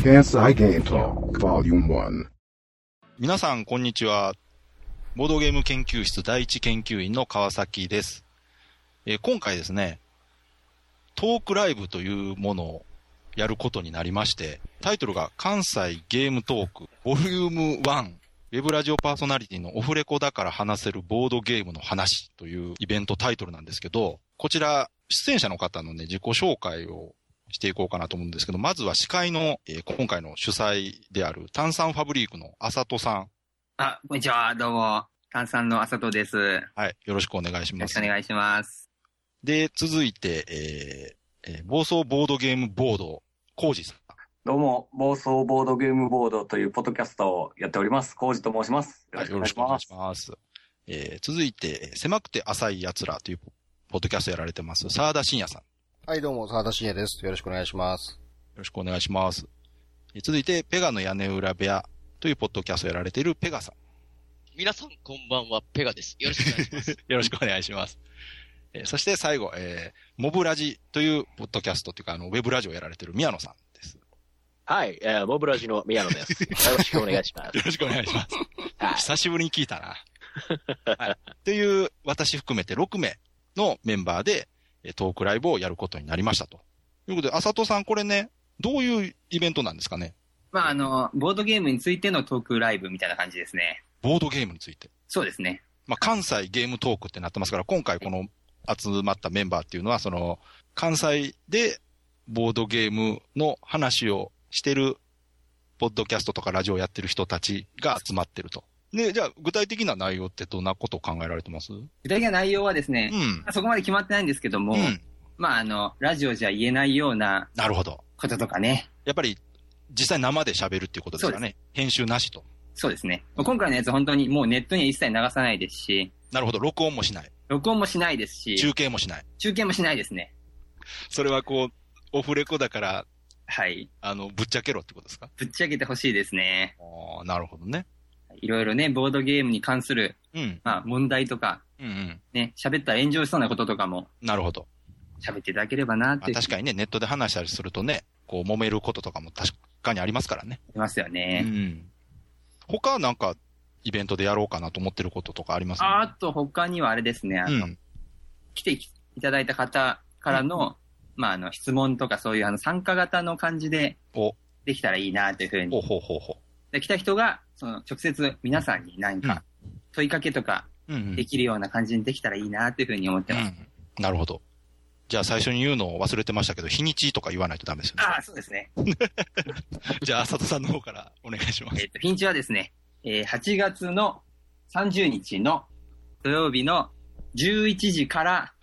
Kansai Game Talk Volume 1。 皆さんこんにちは。ボードゲーム研究室第一研究員の川崎です。今回ですね、トークライブというものをやることになりまして、タイトルが関西ゲームトークボリューム1、ウェブラジオパーソナリティのオフレコだから話せるボードゲームの話というイベントタイトルなんですけど、こちら出演者の方のね、自己紹介をしていこうかなと思うんですけど、まずは司会の、今回の主催である炭酸ファブリークのあさとさん。 こんにちは。どうも。炭酸のあさとです。 はい。よろしくお願いします。 よろしくお願いします。 で、続いて、暴走ボードゲームボード、コウジさん。 どうも、暴走ボードゲームボードというポッドキャストをやっております。コウジと申します。 よろしくお願いします。続いて、狭くて浅い奴らというポッドキャストやられてます、沢田信也さん。 はい、どうも、沢田信也です。よろしくお願いします。 よろしくお願いします。続いて、ペガの屋根裏部屋というポッドキャストやられているペガさん。 皆さん、こんばんは、ペガです。よろしくお願いします。 よろしくお願いします。そして最後、モブラジというポッドキャストというか、ウェブラジオやられている宮野さんです。 はい、モブラジの宮野です。よろしくお願いします。 よろしくお願いします。はい、久しぶりに聞いたな。はい。という、私含めて6名のメンバーで、トークライブをやることになりましたと。ということで、あさとさん、これね、どういうイベントなんですかね？ ボードゲームについてのトークライブみたいな感じですね。 ボードゲームについて。 そうですね。 関西ゲームトークってなってますから、今回この集まったメンバーっていうのは、関西でボードゲームの話をしてる、ポッドキャストとかラジオをやってる人たちが集まってると。で、じゃあ、具体的な内容ってどんなことを考えられてます？ 具体的な内容はですね、そこまで決まってないんですけども、ラジオじゃ言えないような、 なるほど。 こととかね。 やっぱり、実際生で喋るっていうことですかね。編集なしと。 そうですね。今回のやつ本当にもうネットには一切流さないですし。 なるほど。録音もしない。 録音もしないですし。 中継もしない。 中継もしないですね。 それはオフレコだから、 はい。 ぶっちゃけろってことですか？ ぶっちゃけてほしいですね。 なるほどね。 いろいろね、ボードゲームに関する、問題とか、ね、喋ったら炎上しそうなこととかも。 なるほど。 喋っていただければなって。 確かにね、ネットで話したりするとね、揉めることとかも確かにありますからね。 ありますよね。 他なんか、イベントでやろうかなと思ってることとかあります？ あと他にはあれですね、来ていただいた方からの、質問とかそういう参加型の感じで、できたらいいなというふうに。で来た人が、直接皆さんに何か問いかけとかできるような感じにできたらいいなというふうに思ってます。 なるほど。じゃあ最初に言うのを忘れてましたけど、日にちとか言わないとダメですよね。 そうですね。 じゃあ、あさとさんの方からお願いします。 日にちはですね、8月の30日の土曜日の11時から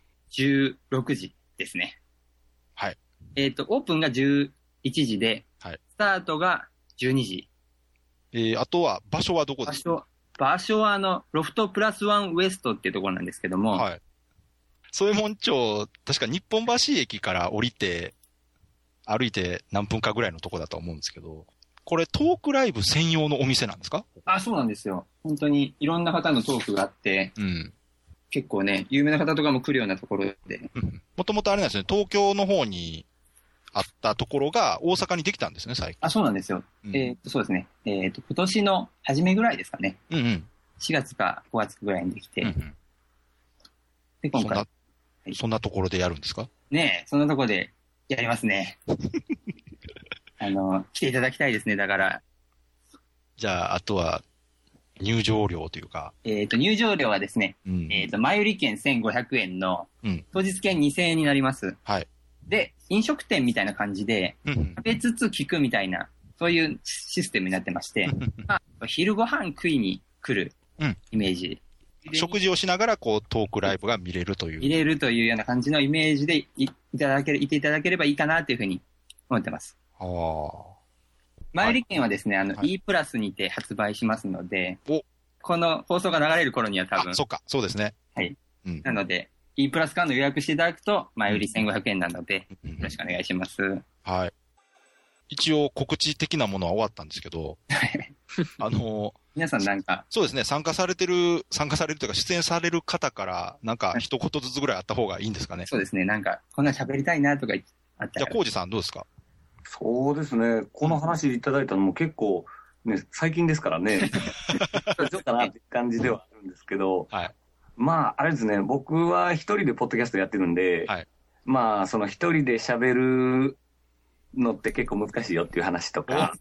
16時ですね。 はい。 オープンが11時で、スタートが12時。 あとは、場所はどこですか？ 場所はロフトプラスワンウエストっていうところなんですけども、 はい。添右衛門町、確か日本橋駅から降りて、歩いて何分かぐらいのとこだと思うんですけど、これトークライブ専用のお店なんですか？ そうなんですよ。本当にいろんな方のトークがあって、結構ね、有名な方とかも来るようなところで。 もともとあれなんですね、東京の方にあったところが大阪にできたんですね、最近。 そうなんですよ。そうですね。今年の初めぐらいですかね。4月か5月ぐらいにできて。で、今回。 そんなところでやるんですか？ ねえ、そんなところでやりますね。来ていただきたいですね、だから。 じゃあ、あとは、入場料というか。 入場料はですね、前売り券1500円の、当日券2000円になります。 はい。 で、飲食店みたいな感じで、食べつつ聞くみたいな、そういうシステムになってまして、昼ご飯食いに来るイメージ。 食事をしながらトークライブが見れるという。 見れるというような感じのイメージでいていただければいいかなというふうに思ってます。前売り券はですね、E プラスにて発売しますので、この放送が流れる頃には多分。 そうですね。 はい。なので、E プラスからの予約していただくと、前売り1500円なので、よろしくお願いします。 はい。一応告知的なものは終わったんですけど、 皆さんなんか。 そうですね、参加されるというか出演される方からなんか一言ずつぐらいあった方がいいんですかね。 そうですね、なんかこんな喋りたいなとかあったら。 じゃあ、コウジさんどうですか？ そうですね。この話いただいたのも結構、ね、最近ですからね。どうかなって感じではあるんですけど、 はい。 まあ、あれですね、僕は一人でポッドキャストやってるんで、 はい。 まあ、その一人で喋るのって結構難しいよっていう話とか、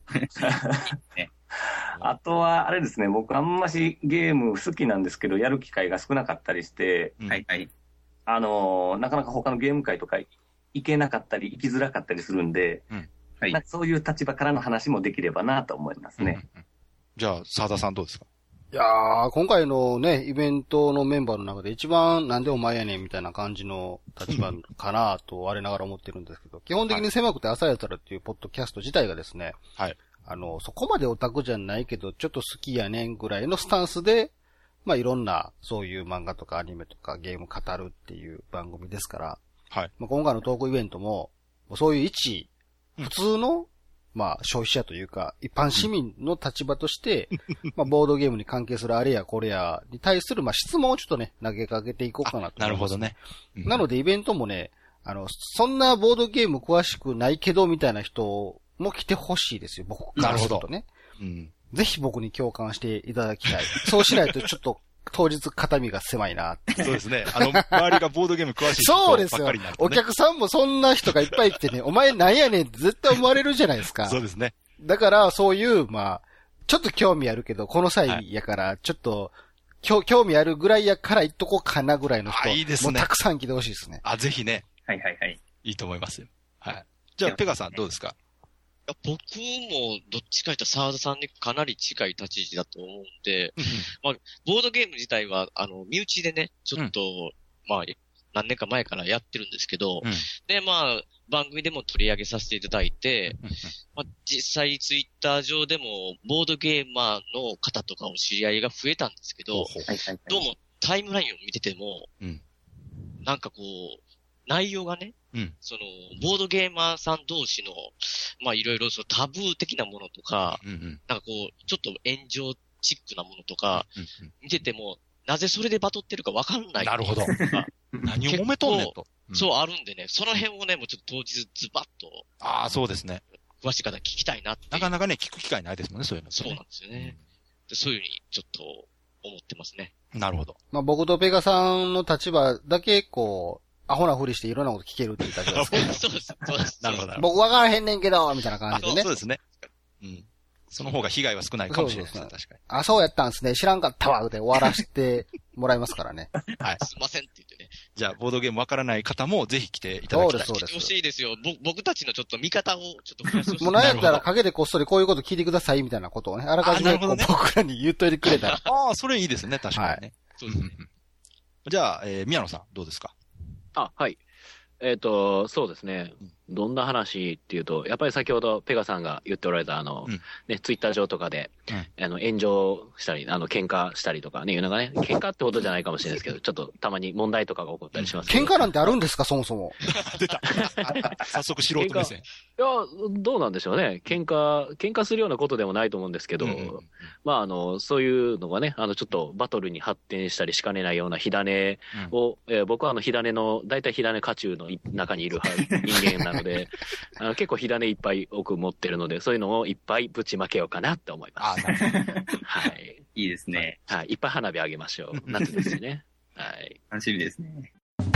あとは、あれですね、僕あんましゲーム好きなんですけど、やる機会が少なかったりして、 はいはい。 なかなか他のゲーム会とか行けなかったり、行きづらかったりするんで、 はい。 なんかそういう立場からの話もできればなと思いますね。 じゃあ、澤田さんどうですか？ いやー、今回のね、イベントのメンバーの中で一番なんでお前やねんみたいな感じの立場かなと我ながら思ってるんですけど、基本的に狭くて朝やったらっていうポッドキャスト自体がですね、 はい。 そこまでオタクじゃないけど、ちょっと好きやねんぐらいのスタンスで、まあいろんなそういう漫画とかアニメとかゲーム語るっていう番組ですから、 はい。 まあ、今回のトークイベントも、そういう一、普通の、まあ消費者というか、一般市民の立場として、まあボードゲームに関係するあれやこれやに対する、まあ質問をちょっとね、投げかけていこうかなと思います。 なるほどね。 なのでイベントもね、そんなボードゲーム詳しくないけどみたいな人も来てほしいですよ、僕からするとね。ぜひ僕に共感していただきたい。そうしないとちょっと当日肩身が狭いなって。 そうですね。周りがボードゲーム詳しい人ばっかりになると、ね。 お客さんもそんな人がいっぱい来てね、お前なんやねんって絶対思われるじゃないですか。 そうですね。 だからそういう、まあ、ちょっと興味あるけど、この際やから、ちょっと、興味あるぐらいやから言っとこうかなぐらいの人。 いいですね。 もうたくさん来てほしいですね。 ぜひね。 はいはいはい。 いいと思いますよ。はい。じゃあ、ペガさんどうですか？ 僕もどっちかというと澤田さんにかなり近い立ち位置だと思うんで、まあ、ボードゲーム自体は、身内でね、ちょっと、まあ、何年か前からやってるんですけど、で、まあ、番組でも取り上げさせていただいて、まあ、実際ツイッター上でも、ボードゲーマーの方とかお知り合いが増えたんですけど、どうもタイムラインを見てても、なんかこう、内容がね、その、ボードゲーマーさん同士の、まあいろいろそのタブー的なものとか、なんかこう、ちょっと炎上チックなものとか、見てても、なぜそれでバトってるかわかんない。 なるほど。何を揉めとんねんと。 そうあるんでね、その辺をね、もうちょっと当日ズバッと。 そうですね。 詳しい方聞きたいなって。 なかなかね、聞く機会ないですもんね、そういうの、ね。 そうなんですよね。でそういうふうにちょっと思ってますね。 なるほど。 まあ僕とペガさんの立場だけ、こう、アホなふりしていろんなこと聞けるって言ったじゃないですか。 そうです。そうです。 なるほど。 僕わからへんねんけど、みたいな感じでね。 そうですね。その方が被害は少ないかもしれないですね、確かに。 そうやったんですね。知らんかったわ、で終わらせてもらいますからね。 はい。 すいませんって言ってね。 じゃあ、ボードゲームわからない方もぜひ来ていただきたい。 そうです。 来てほしいですよ。僕たちのちょっと見方をちょっと増やしてほしい。 もうなんやったら陰でこっそりこういうこと聞いてくださいみたいなことをね、あらかじめ僕らに言っといてくれたら。 それいいですね、確かにね。 そうですね。 じゃあ、宮野さん、どうですか？ はい。そうですね。どんな話っていうと、やっぱり先ほどペガさんが言っておられた、ね、ツイッター上とかで、炎上したり、喧嘩したりとかね、いうのがね、喧嘩ってほどじゃないかもしれないですけど、ちょっとたまに問題とかが起こったりします。 喧嘩なんてあるんですか、そもそも。 出た。早速素人目線。 いや、どうなんでしょうね。喧嘩するようなことでもないと思うんですけど、まあ、そういうのがね、ちょっとバトルに発展したりしかねないような火種を、僕は火種の、大体火種家中の中にいる人間なので、結構火種いっぱい多く持ってるので、そういうのをいっぱいぶちまけようかなって思います。 なるほど。はい。いいですね。 はい。いっぱい花火あげましょう。夏ですしね。はい。 楽しみですね。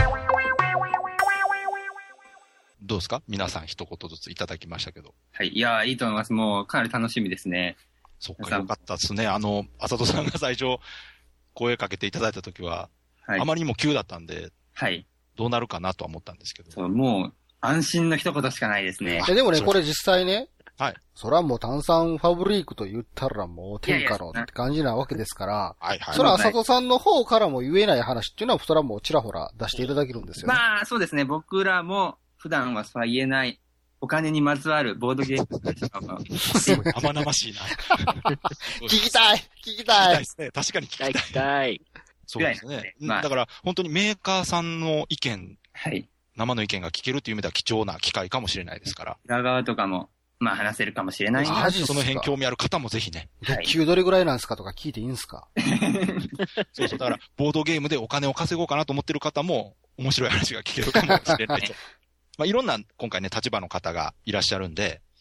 どうですか？皆さん一言ずついただきましたけど。 はい。いや、いいと思います。もうかなり楽しみですね。 そっか、よかったですね。あさとさんが最初声かけていただいたときは、あまりにも急だったんで、 はい。 どうなるかなとは思ったんですけど。 そう、もう、安心の一言しかないですね。 でもね、これ実際ね、 はい。 そらもう炭酸ファブリークと言ったらもう天下のって感じなわけですから、そら佐藤さんの方からも言えない話っていうのは、そらもうちらほら出していただけるんですよね。 まあ、そうですね。僕らも普段はそうは言えない、お金にまつわるボードゲームすごい生々しいな。 聞きたい聞きたいですね。確かに聞きたい。そうですね。だから本当にメーカーさんの意見、生の意見が聞けるという意味では貴重な機会かもしれないですから。 裏側とかも、まあ話せるかもしれないな。 その辺興味ある方もぜひね。 月給どれぐらいなんですかとか聞いていいんですか？ そうそう。だから、ボードゲームでお金を稼ごうかなと思ってる方も、面白い話が聞けるかもしれない。まあいろんな、今回ね、立場の方がいらっしゃるんで、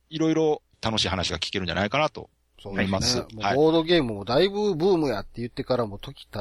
いろいろ楽しい話が聞けるんじゃないかなと思います。 そうですね。もうボードゲームもだいぶブームやって言ってからも時経って、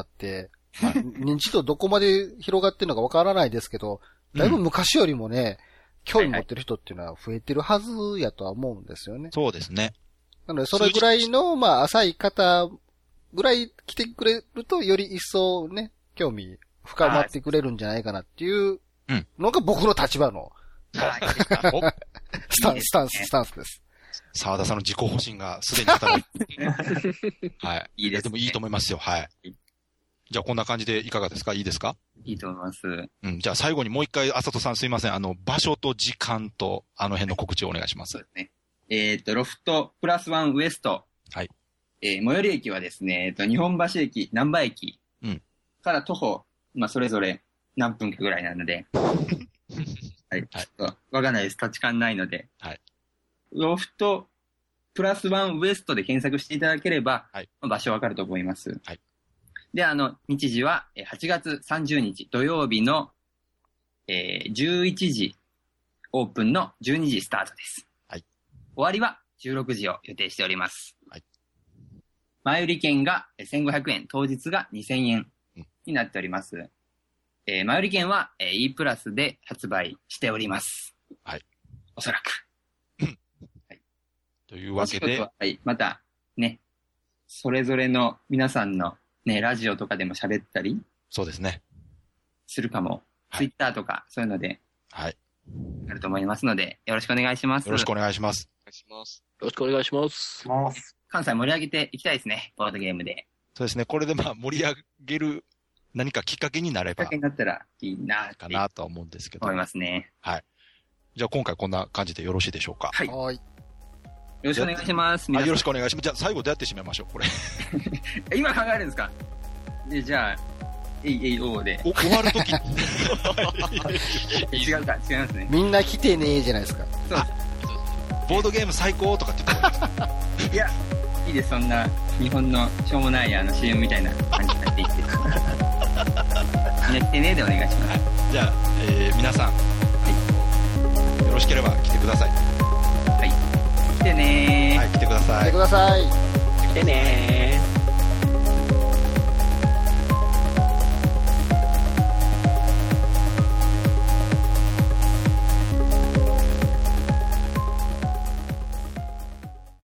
認知度どこまで広がってるのかわからないですけど、だいぶ昔よりもね、興味持ってる人っていうのは増えてるはずやとは思うんですよね。 そうですね。 なので、それぐらいの、まあ、浅い方ぐらい来てくれると、より一層ね、興味深まってくれるんじゃないかなっていうのが僕の立場の、スタンスです。 沢田さんの自己保身がすでに働いてはい。 いいですね。 でもいいと思いますよ。はい。じゃあこんな感じでいかがですか？いいですか？ いいと思います。 じゃあ最後にもう一回、あさとさんすいません。場所と時間と、辺の告知をお願いします。 そうですね。ロフトプラスワンウエスト。 はい。 最寄り駅はですね、日本橋駅、難波駅。から徒歩、まあ、それぞれ何分かぐらいなので。はい。ちょっと、わかんないです。立ち感ないので。 はい。 ロフトプラスワンウエストで検索していただければ、はい、場所わかると思います。はい。で、日時は、8月30日土曜日の、11時オープンの12時スタートです。はい。終わりは16時を予定しております。はい。前売り券が1500円、当日が2000円になっております。前売り券は E プラスで発売しております。はい。おそらく。 はい。というわけで。 はい。また、ね、それぞれの皆さんのね、ラジオとかでも喋ったり。 そうですね。 するかも。ツイッターとか、そういうので。 はい。 あると思いますので、よろしくお願いします。 よろしくお願いします。 お願いします。 よろしくお願いします。 関西盛り上げていきたいですね、ボードゲームで。 そうですね。これでまあ盛り上げる何かきっかけになれば。 きっかけになったらいいなかなとは思うんですけど。 思いますね。 はい。じゃあ今回こんな感じでよろしいでしょうか。 はい。よろしくお願いします。 よろしくお願いします。じゃあ最後どうやって締めましょう、これ。 今考えるんですか？じゃあ、AAO で。 終わるとき。 違うか、違いますね。 みんな来てねーじゃないですか。 そう。 ボードゲーム最高とかって言っていや、いいです、そんな、日本のしょうもないCM みたいな感じになっていって。みんな来てねーでお願いします。 はい、じゃあ、皆さん、はい、よろしければ来てください。 はい。来てねー。 はい、来てください。 来てください。 来てねー。